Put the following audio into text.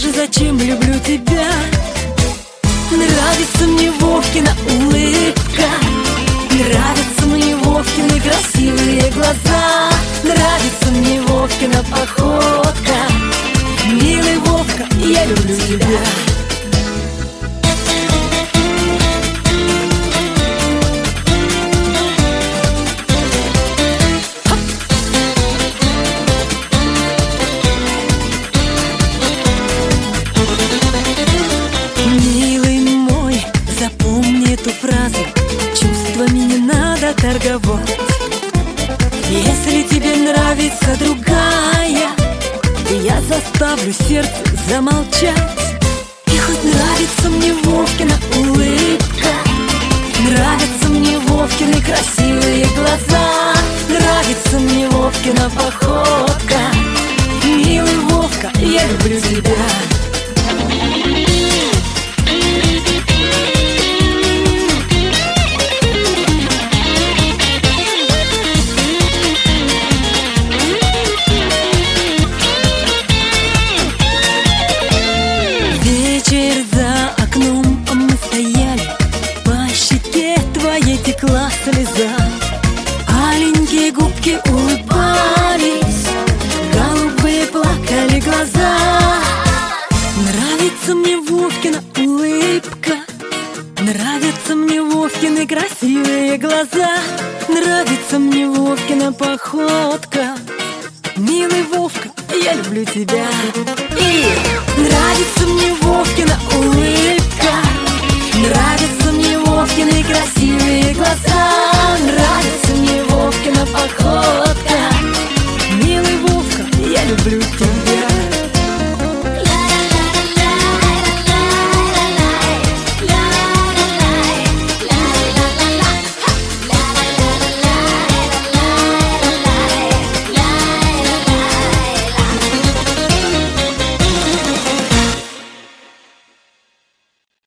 скажи, зачем люблю тебя? Нравится мне Вовкина улыбка, нравятся мне Вовкины красивые глаза, нравится мне Вовкина походка. Милый Вовка, я люблю тебя. Эту фразу: чувствами не надо торговать. Если тебе нравится другая, я заставлю сердце замолчать. И хоть нравится мне Вовкина улыбка, нравятся мне Вовкины красивые глаза, нравится мне Вовкина походка. Милый Вовка, я люблю тебя. Вечер за окном, а мы стояли, по щеке твоей текла слеза. Аленькие губки улыбались, голубые плакали глаза. Нравится мне Вовкина улыбка, нравятся мне Вовкины красивые глаза, нравится мне Вовкина походка. Милый Вовка, я люблю тебя. И нравится мне Вовкина улыбка, нравятся мне Вовкины красивые глаза, нравится мне Вовкина походка. Милый Вовка, я люблю тебя.